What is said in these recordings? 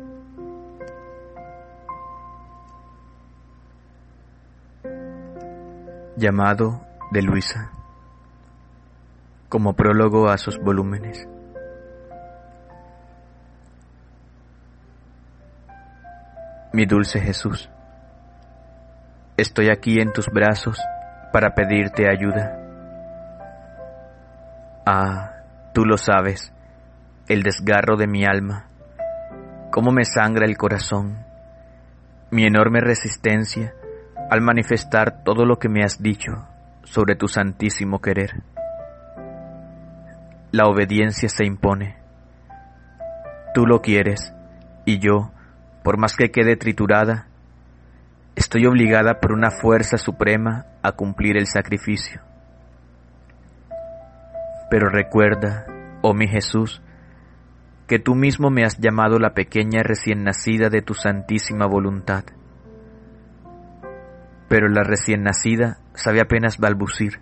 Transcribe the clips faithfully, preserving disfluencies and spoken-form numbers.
Llamado de Luisa, como prólogo a sus volúmenes. Mi dulce Jesús, estoy aquí en tus brazos para pedirte ayuda. Ah, tú lo sabes, el desgarro de mi alma, cómo me sangra el corazón, mi enorme resistencia al manifestar todo lo que me has dicho sobre tu santísimo querer. La obediencia se impone. Tú lo quieres, y yo, por más que quede triturada, estoy obligada por una fuerza suprema a cumplir el sacrificio. Pero recuerda, oh mi Jesús, que tú mismo me has llamado la pequeña recién nacida de tu santísima voluntad. Pero la recién nacida sabe apenas balbucir.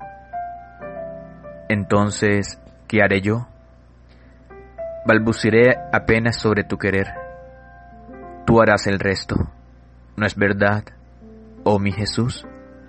Entonces, ¿qué haré yo? Balbuciré apenas sobre tu querer. Tú harás el resto, ¿no es verdad, oh mi Jesús?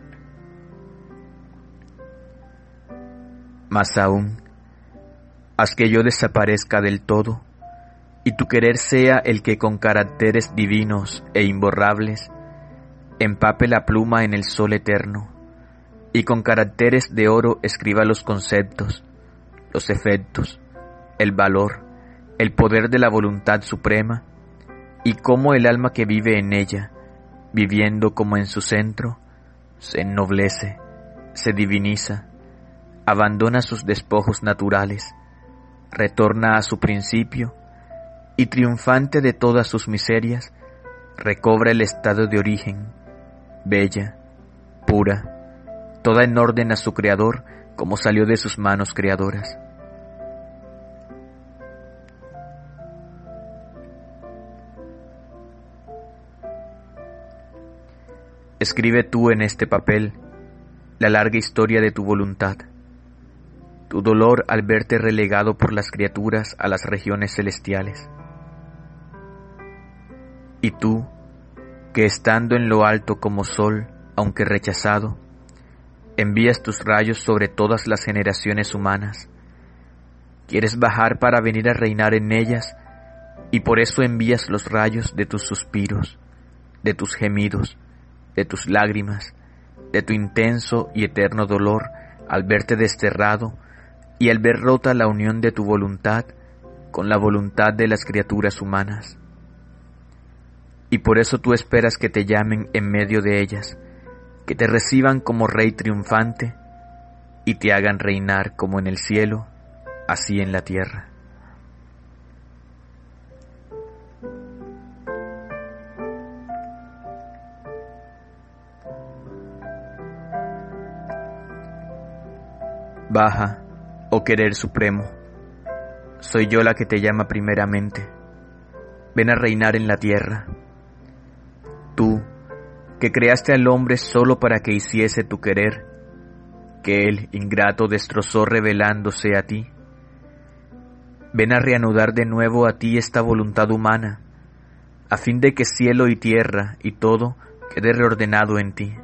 Más aún, haz que yo desaparezca del todo, y tu querer sea el que con caracteres divinos e imborrables empape la pluma en el sol eterno, y con caracteres de oro escriba los conceptos, los efectos, el valor, el poder de la voluntad suprema, y cómo el alma que vive en ella, viviendo como en su centro, se ennoblece, se diviniza, abandona sus despojos naturales, retorna a su principio, y triunfante de todas sus miserias, recobra el estado de origen, bella, pura, toda en orden a su Creador, como salió de sus manos creadoras. Escribe tú en este papel la larga historia de tu voluntad, tu dolor al verte relegado por las criaturas a las regiones celestiales. Y tú, que estando en lo alto como sol, aunque rechazado, envías tus rayos sobre todas las generaciones humanas, quieres bajar para venir a reinar en ellas, y por eso envías los rayos de tus suspiros, de tus gemidos, de tus lágrimas, de tu intenso y eterno dolor al verte desterrado y al ver rota la unión de tu voluntad con la voluntad de las criaturas humanas. Y por eso tú esperas que te llamen en medio de ellas, que te reciban como rey triunfante y te hagan reinar como en el cielo, así en la tierra. Baja, oh querer supremo, soy yo la que te llama primeramente. Ven a reinar en la tierra. Tú, que creaste al hombre solo para que hiciese tu querer, que él, ingrato, destrozó revelándose a ti. Ven a reanudar de nuevo a ti esta voluntad humana, a fin de que cielo y tierra y todo quede reordenado en ti.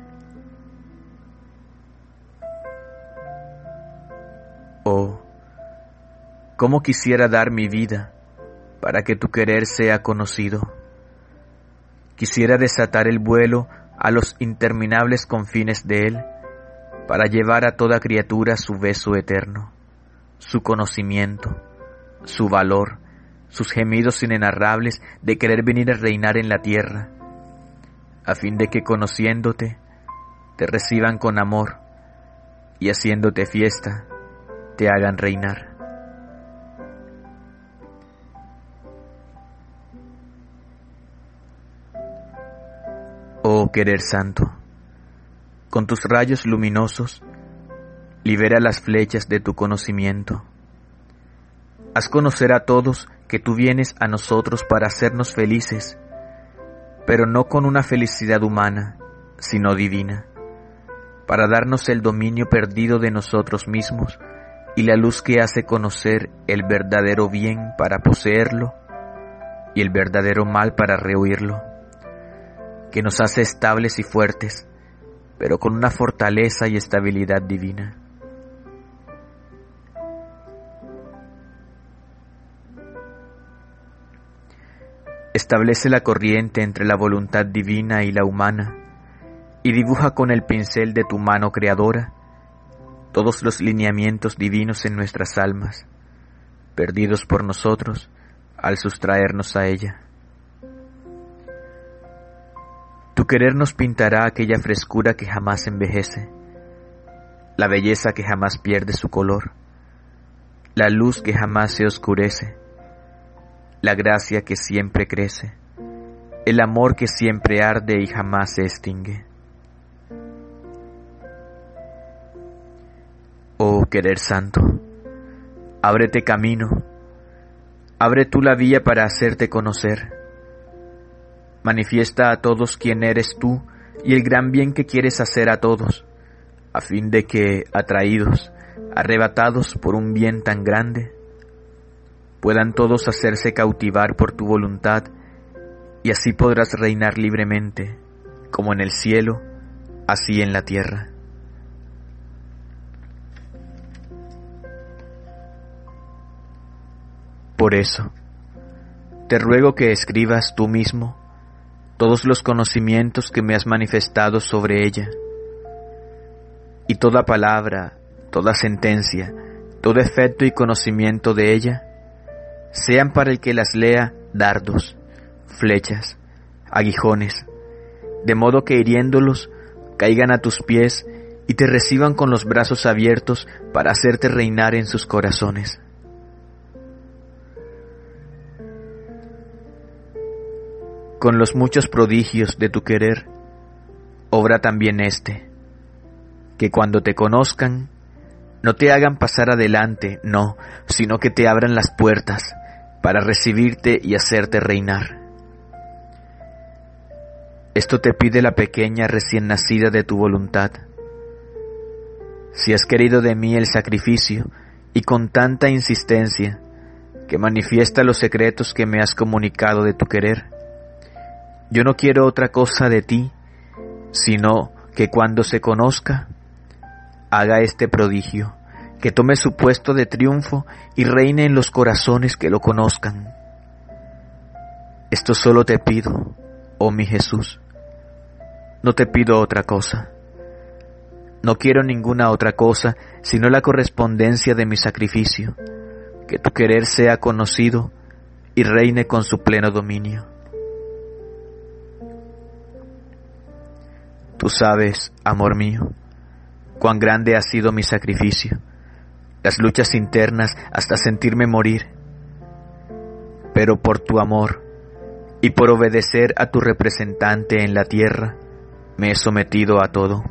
Oh, cómo quisiera dar mi vida para que tu querer sea conocido. Quisiera desatar el vuelo a los interminables confines de él, para llevar a toda criatura su beso eterno, su conocimiento, su valor, sus gemidos inenarrables de querer venir a reinar en la tierra, a fin de que conociéndote, te reciban con amor, y haciéndote fiesta, te hagan reinar. Oh querer santo, con tus rayos luminosos, libera las flechas de tu conocimiento. Haz conocer a todos que tú vienes a nosotros para hacernos felices, pero no con una felicidad humana, sino divina, para darnos el dominio perdido de nosotros mismos y la luz que hace conocer el verdadero bien para poseerlo, y el verdadero mal para rehuirlo, que nos hace estables y fuertes, pero con una fortaleza y estabilidad divina. Establece la corriente entre la voluntad divina y la humana, y dibuja con el pincel de tu mano creadora todos los lineamientos divinos en nuestras almas, perdidos por nosotros al sustraernos a ella. Tu querer nos pintará aquella frescura que jamás envejece, la belleza que jamás pierde su color, la luz que jamás se oscurece, la gracia que siempre crece, el amor que siempre arde y jamás se extingue. Oh querer santo, ábrete camino, abre tú la vía para hacerte conocer. Manifiesta a todos quién eres tú y el gran bien que quieres hacer a todos, a fin de que, atraídos, arrebatados por un bien tan grande, puedan todos hacerse cautivar por tu voluntad, y así podrás reinar libremente, como en el cielo, así en la tierra. Por eso, te ruego que escribas tú mismo todos los conocimientos que me has manifestado sobre ella, y toda palabra, toda sentencia, todo efecto y conocimiento de ella, sean para el que las lea dardos, flechas, aguijones, de modo que hiriéndolos caigan a tus pies y te reciban con los brazos abiertos para hacerte reinar en sus corazones. Con los muchos prodigios de tu querer, obra también este, que cuando te conozcan, no te hagan pasar adelante, no, sino que te abran las puertas para recibirte y hacerte reinar. Esto te pide la pequeña recién nacida de tu voluntad. Si has querido de mí el sacrificio, y con tanta insistencia, que manifiesta los secretos que me has comunicado de tu querer, yo no quiero otra cosa de ti, sino que cuando se conozca, haga este prodigio, que tome su puesto de triunfo y reine en los corazones que lo conozcan. Esto solo te pido, oh mi Jesús, no te pido otra cosa. No quiero ninguna otra cosa, sino la correspondencia de mi sacrificio, que tu querer sea conocido y reine con su pleno dominio. Tú sabes, amor mío, cuán grande ha sido mi sacrificio, las luchas internas hasta sentirme morir. Pero por tu amor y por obedecer a tu representante en la tierra, me he sometido a todo.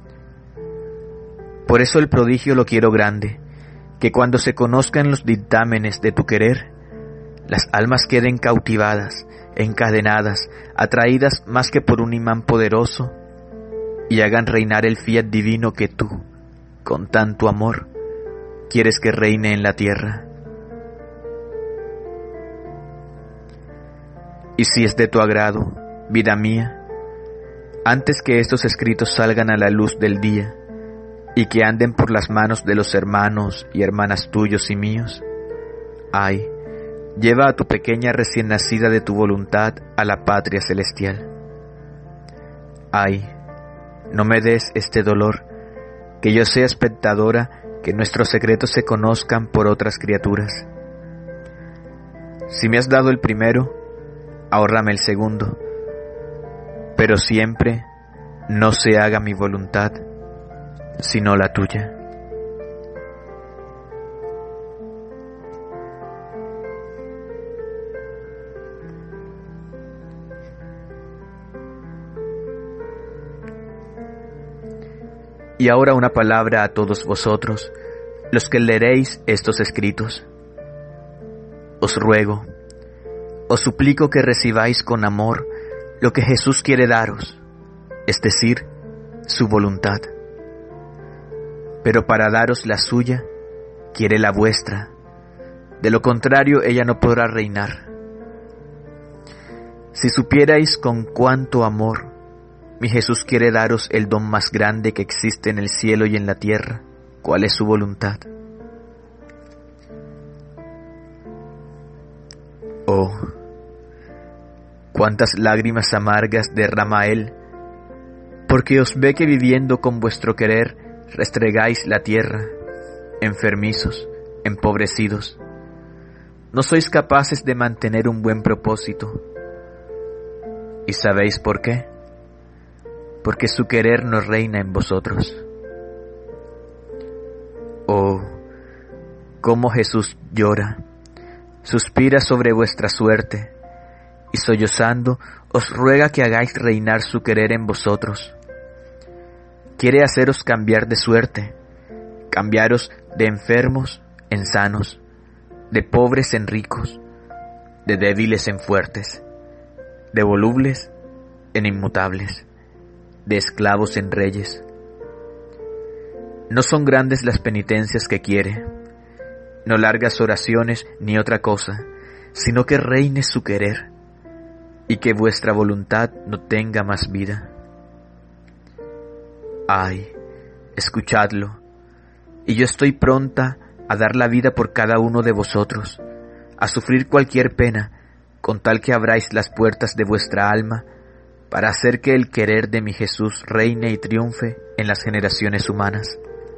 Por eso el prodigio lo quiero grande, que cuando se conozcan los dictámenes de tu querer, las almas queden cautivadas, encadenadas, atraídas más que por un imán poderoso, y hagan reinar el fiat divino que tú, con tanto amor, quieres que reine en la tierra. Y si es de tu agrado, vida mía, antes que estos escritos salgan a la luz del día, y que anden por las manos de los hermanos y hermanas tuyos y míos, ay, lleva a tu pequeña recién nacida de tu voluntad a la patria celestial. Ay, no me des este dolor, que yo sea espectadora, que nuestros secretos se conozcan por otras criaturas. Si me has dado el primero, ahórrame el segundo, pero siempre no se haga mi voluntad, sino la tuya. Y ahora una palabra a todos vosotros, los que leeréis estos escritos. Os ruego, os suplico que recibáis con amor lo que Jesús quiere daros, es decir, su voluntad. Pero para daros la suya, quiere la vuestra. De lo contrario, ella no podrá reinar. Si supierais con cuánto amor mi Jesús quiere daros el don más grande que existe en el cielo y en la tierra, ¿cuál es su voluntad? Oh, cuántas lágrimas amargas derrama Él, porque os ve que viviendo con vuestro querer restregáis la tierra, enfermizos, empobrecidos. No sois capaces de mantener un buen propósito. ¿Y sabéis por qué? Porque su querer no reina en vosotros. Oh, cómo Jesús llora, suspira sobre vuestra suerte, y sollozando os ruega que hagáis reinar su querer en vosotros. Quiere haceros cambiar de suerte, cambiaros de enfermos en sanos, de pobres en ricos, de débiles en fuertes, de volubles en inmutables, de esclavos en reyes. No son grandes las penitencias que quiere, no largas oraciones ni otra cosa, sino que reine su querer y que vuestra voluntad no tenga más vida. Ay, escuchadlo, y yo estoy pronta a dar la vida por cada uno de vosotros, a sufrir cualquier pena, con tal que abráis las puertas de vuestra alma, para hacer que el querer de mi Jesús reine y triunfe en las generaciones humanas.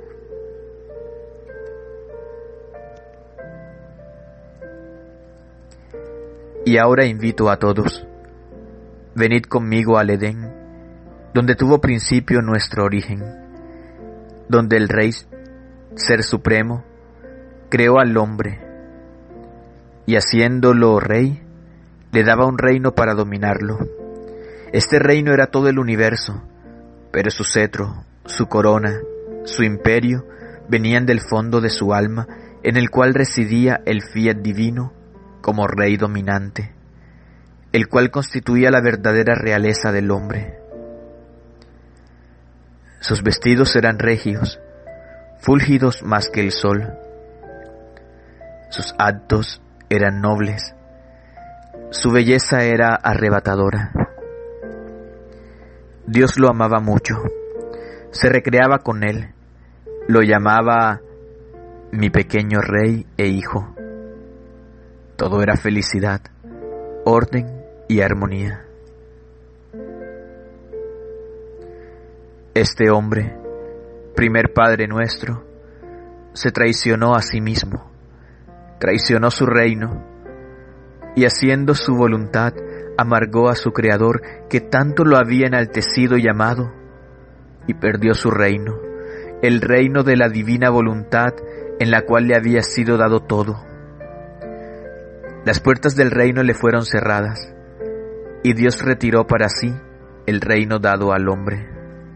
Y ahora invito a todos, venid conmigo al Edén, donde tuvo principio nuestro origen, donde el Rey, Ser Supremo, creó al hombre, y haciéndolo rey, le daba un reino para dominarlo. Este reino era todo el universo, pero su cetro, su corona, su imperio, venían del fondo de su alma, en el cual residía el fiat divino como rey dominante, el cual constituía la verdadera realeza del hombre. Sus vestidos eran regios, fúlgidos más que el sol. Sus actos eran nobles, su belleza era arrebatadora. Dios lo amaba mucho, se recreaba con él, lo llamaba mi pequeño rey e hijo. Todo era felicidad, orden y armonía. Este hombre, primer Padre nuestro, se traicionó a sí mismo, traicionó su reino, y haciendo su voluntad, amargó a su Creador, que tanto lo había enaltecido y amado, y perdió su reino, el reino de la divina voluntad, en la cual le había sido dado todo. Las puertas del reino le fueron cerradas, y Dios retiró para sí el reino dado al hombre.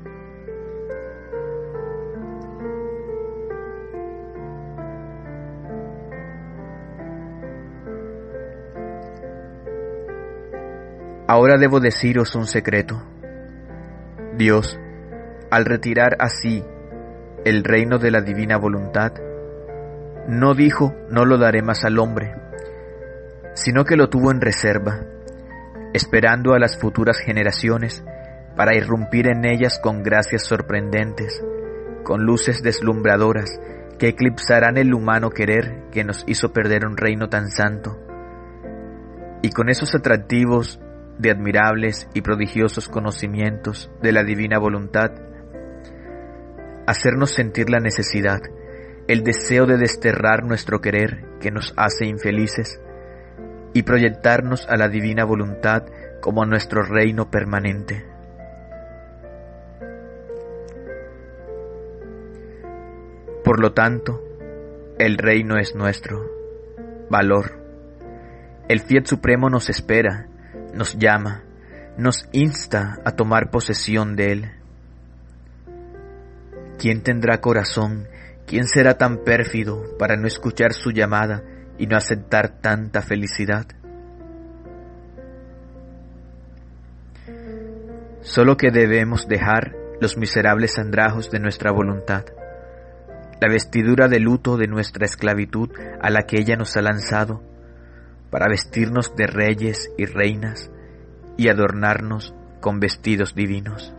Ahora debo deciros un secreto. Dios, al retirar así el reino de la divina voluntad, no dijo no lo daré más al hombre, sino que lo tuvo en reserva, esperando a las futuras generaciones para irrumpir en ellas con gracias sorprendentes, con luces deslumbradoras que eclipsarán el humano querer que nos hizo perder un reino tan santo, y con esos atractivos de admirables y prodigiosos conocimientos de la divina voluntad, hacernos sentir la necesidad, el deseo de desterrar nuestro querer que nos hace infelices y proyectarnos a la divina voluntad como nuestro reino permanente. Por lo tanto, el reino es nuestro valor. El Fiat Supremo nos espera, nos llama, nos insta a tomar posesión de él. ¿Quién tendrá corazón? ¿Quién será tan pérfido para no escuchar su llamada y no aceptar tanta felicidad? Solo que debemos dejar los miserables andrajos de nuestra voluntad, la vestidura de luto de nuestra esclavitud a la que ella nos ha lanzado, para vestirnos de reyes y reinas y adornarnos con vestidos divinos.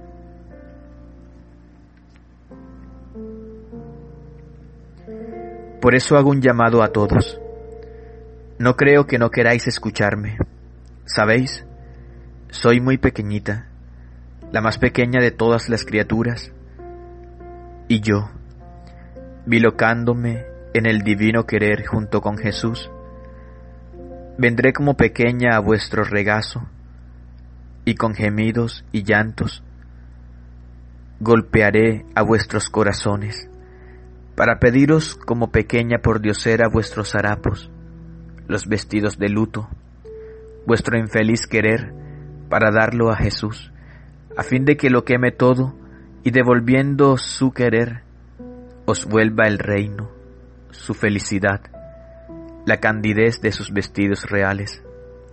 Por eso hago un llamado a todos. No creo que no queráis escucharme. ¿Sabéis? Soy muy pequeñita, la más pequeña de todas las criaturas, y yo, bilocándome en el divino querer junto con Jesús, vendré como pequeña a vuestro regazo, y con gemidos y llantos golpearé a vuestros corazones, para pediros como pequeña pordiosera vuestros harapos, los vestidos de luto, vuestro infeliz querer, para darlo a Jesús, a fin de que lo queme todo, y devolviendo su querer, os vuelva el reino, su felicidad, la candidez de sus vestidos reales.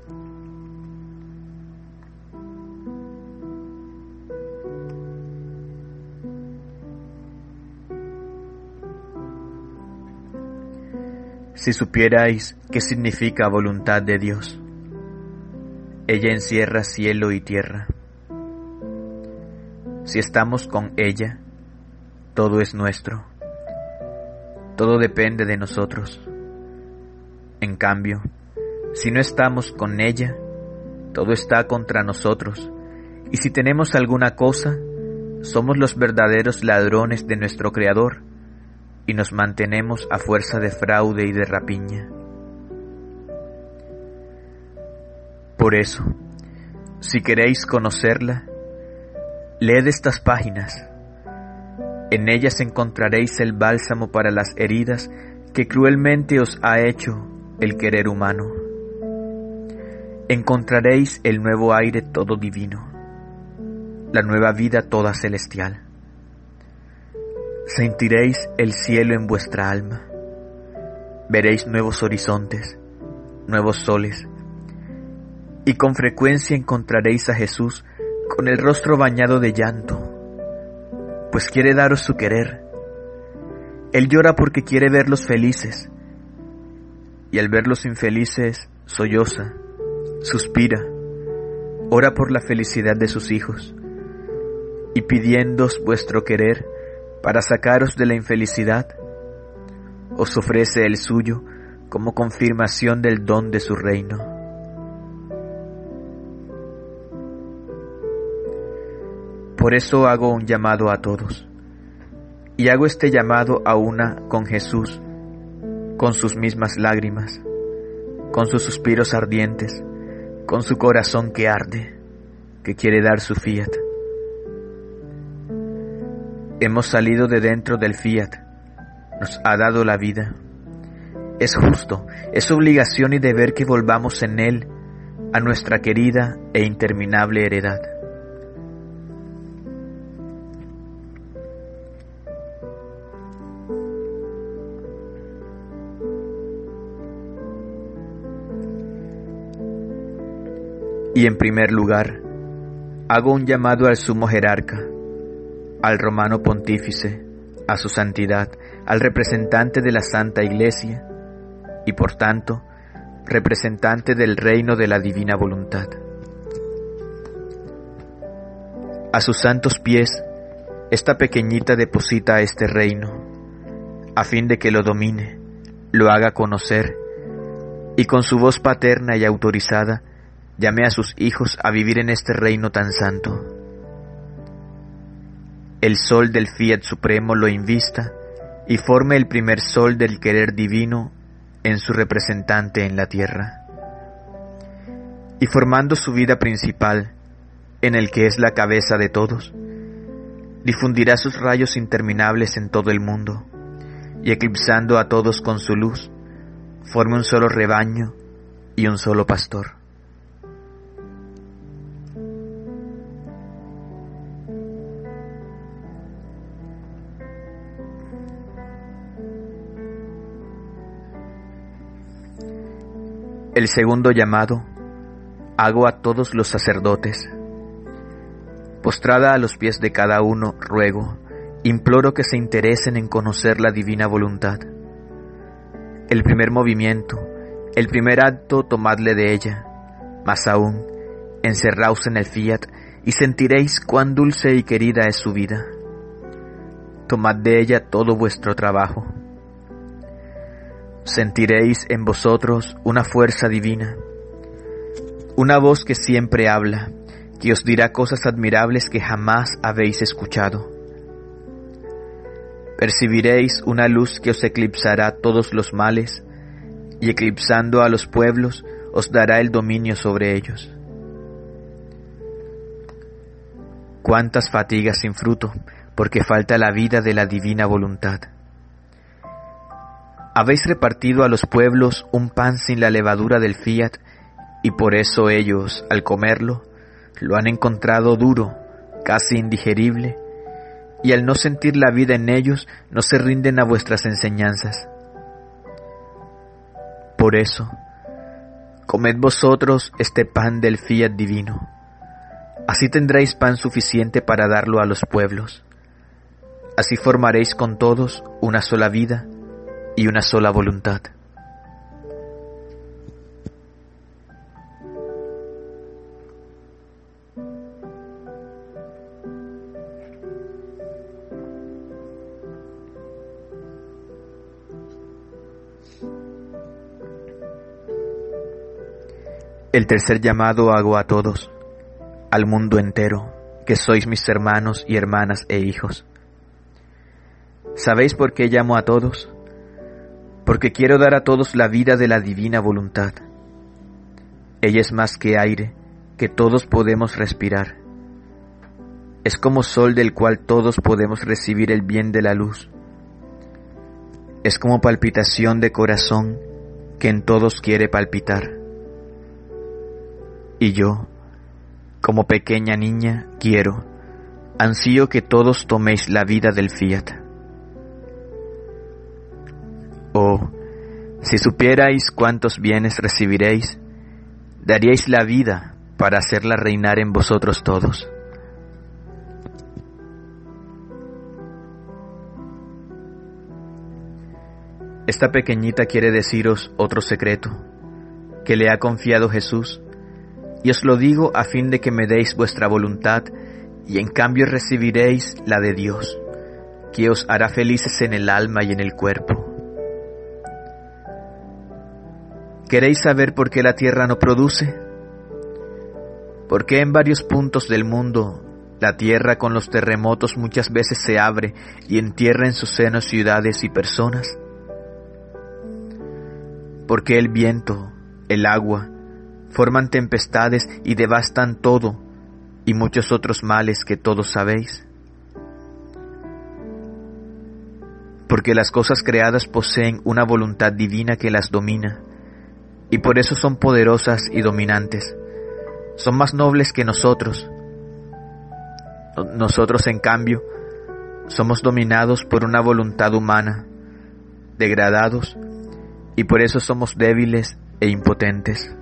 Si supierais qué significa voluntad de Dios, ella encierra cielo y tierra. Si estamos con ella, todo es nuestro, todo depende de nosotros. En cambio, si no estamos con ella, todo está contra nosotros, y si tenemos alguna cosa, somos los verdaderos ladrones de nuestro Creador, y nos mantenemos a fuerza de fraude y de rapiña. Por eso, si queréis conocerla, leed estas páginas. En ellas encontraréis el bálsamo para las heridas que cruelmente os ha hecho el querer humano. Encontraréis el nuevo aire todo divino, la nueva vida toda celestial. Sentiréis el cielo en vuestra alma, veréis nuevos horizontes, nuevos soles, y con frecuencia encontraréis a Jesús con el rostro bañado de llanto, pues quiere daros su querer. Él llora porque quiere verlos felices, y al verlos infelices solloza, suspira, ora por la felicidad de sus hijos, y pidiéndoos vuestro querer para sacaros de la infelicidad, os ofrece el suyo como confirmación del don de su reino. Por eso hago un llamado a todos, y hago este llamado a una con Jesús, con sus mismas lágrimas, con sus suspiros ardientes, con su corazón que arde, que quiere dar su fiat. Hemos salido de dentro del fiat, nos ha dado la vida. Es justo, es obligación y deber que volvamos en él a nuestra querida e interminable heredad. Y en primer lugar, hago un llamado al sumo jerarca, al romano pontífice, a su santidad, al representante de la Santa Iglesia y por tanto, representante del reino de la divina voluntad. A sus santos pies, esta pequeñita deposita este reino, a fin de que lo domine, lo haga conocer, y con su voz paterna y autorizada, llame a sus hijos a vivir en este reino tan santo. El sol del fiat supremo lo invista y forme el primer sol del querer divino en su representante en la tierra. Y formando su vida principal, en el que es la cabeza de todos, difundirá sus rayos interminables en todo el mundo, y eclipsando a todos con su luz, forme un solo rebaño y un solo pastor. El segundo llamado hago a todos los sacerdotes. Postrada a los pies de cada uno, ruego, imploro que se interesen en conocer la divina voluntad. El primer movimiento, el primer acto, tomadle de ella, más aún, encerraos en el fiat y sentiréis cuán dulce y querida es su vida. Tomad de ella todo vuestro trabajo. Sentiréis en vosotros una fuerza divina, una voz que siempre habla, que os dirá cosas admirables que jamás habéis escuchado. Percibiréis una luz que os eclipsará todos los males, y eclipsando a los pueblos, os dará el dominio sobre ellos. Cuántas fatigas sin fruto, porque falta la vida de la divina voluntad. Habéis repartido a los pueblos un pan sin la levadura del fiat, y por eso ellos, al comerlo, lo han encontrado duro, casi indigerible, y al no sentir la vida en ellos, no se rinden a vuestras enseñanzas. Por eso, comed vosotros este pan del fiat divino. Así tendréis pan suficiente para darlo a los pueblos. Así formaréis con todos una sola vida y una sola voluntad. El tercer llamado hago a todos, al mundo entero, que sois mis hermanos y hermanas e hijos. ¿Sabéis por qué llamo a todos? Porque quiero dar a todos la vida de la divina voluntad. Ella es más que aire, que todos podemos respirar. Es como sol del cual todos podemos recibir el bien de la luz. Es como palpitación de corazón que en todos quiere palpitar. Y yo, como pequeña niña, quiero, ansío que todos toméis la vida del fiat. Oh, si supierais cuántos bienes recibiréis, daríais la vida para hacerla reinar en vosotros todos. Esta pequeñita quiere deciros otro secreto que le ha confiado Jesús, y os lo digo a fin de que me deis vuestra voluntad y en cambio recibiréis la de Dios, que os hará felices en el alma y en el cuerpo. ¿Queréis saber por qué la tierra no produce? ¿Por qué en varios puntos del mundo la tierra con los terremotos muchas veces se abre y entierra en su seno ciudades y personas? ¿Por qué el viento, el agua, forman tempestades y devastan todo y muchos otros males que todos sabéis? Porque las cosas creadas poseen una voluntad divina que las domina, y por eso son poderosas y dominantes. Son más nobles que nosotros. Nosotros, en cambio, somos dominados por una voluntad humana, degradados, y por eso somos débiles e impotentes.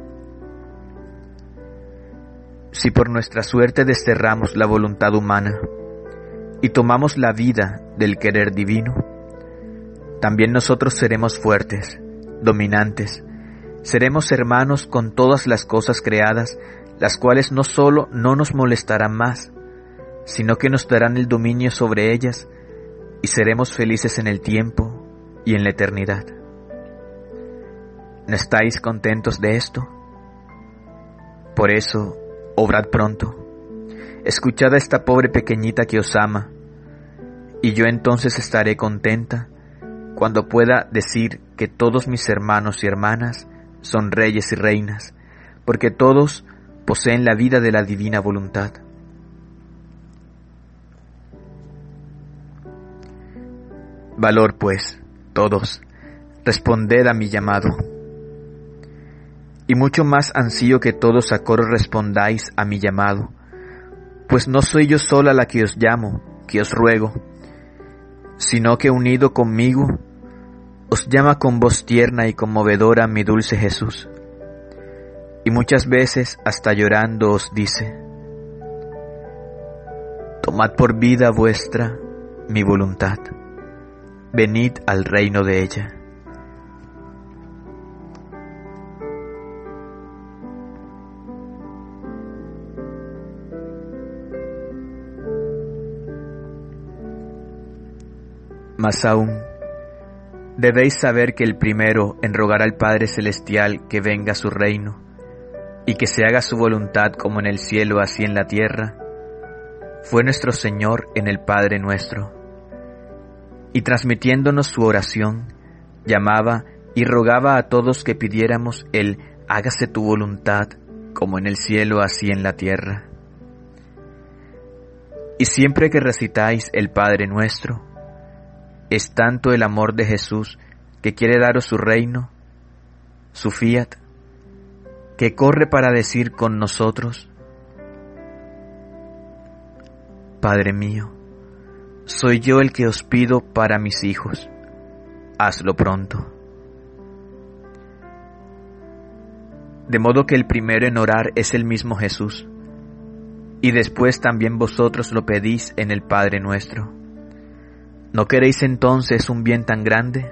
Si por nuestra suerte desterramos la voluntad humana y tomamos la vida del querer divino, también nosotros seremos fuertes, dominantes, seremos hermanos con todas las cosas creadas, las cuales no solo no nos molestarán más, sino que nos darán el dominio sobre ellas y seremos felices en el tiempo y en la eternidad. ¿No estáis contentos de esto? Por eso, obrad pronto, escuchad a esta pobre pequeñita que os ama, y yo entonces estaré contenta cuando pueda decir que todos mis hermanos y hermanas son reyes y reinas, porque todos poseen la vida de la divina voluntad. Valor, pues, todos, responded a mi llamado. Y mucho más ansío que todos a coro respondáis a mi llamado, pues no soy yo sola la que os llamo, que os ruego, sino que unido conmigo, os llama con voz tierna y conmovedora mi dulce Jesús, y muchas veces hasta llorando os dice: tomad por vida vuestra mi voluntad, venid al reino de ella. Mas aún, debéis saber que el primero en rogar al Padre Celestial que venga a su reino, y que se haga su voluntad como en el cielo así en la tierra, fue nuestro Señor en el Padre Nuestro, y transmitiéndonos su oración, llamaba y rogaba a todos que pidiéramos el hágase tu voluntad como en el cielo así en la tierra. Y siempre que recitáis el Padre Nuestro, es tanto el amor de Jesús que quiere daros su reino, su fiat, que corre para decir con nosotros: Padre mío, soy yo el que os pido para mis hijos, hazlo pronto. De modo que el primero en orar es el mismo Jesús, y después también vosotros lo pedís en el Padre Nuestro. ¿No queréis entonces un bien tan grande?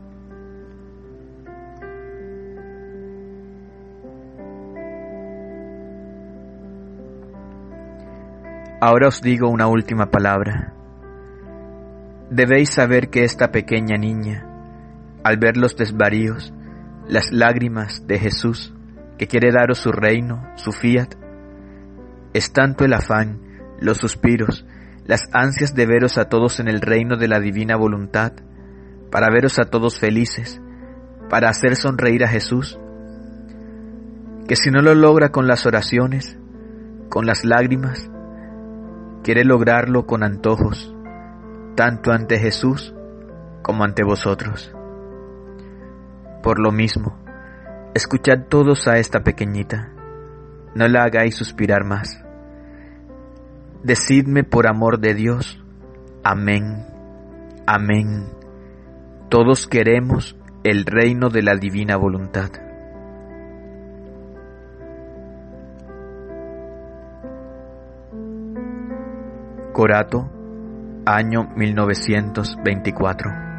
Ahora os digo una última palabra. Debéis saber que esta pequeña niña, al ver los desvaríos, las lágrimas de Jesús, que quiere daros su reino, su fiat, es tanto el afán, los suspiros, las ansias de veros a todos en el reino de la divina voluntad, para veros a todos felices, para hacer sonreír a Jesús, que si no lo logra con las oraciones, con las lágrimas, quiere lograrlo con antojos, tanto ante Jesús como ante vosotros. Por lo mismo, escuchad todos a esta pequeñita, no la hagáis suspirar más. Decidme por amor de Dios, amén, amén. Todos queremos el reino de la divina voluntad. Corato, año mil novecientos veinticuatro.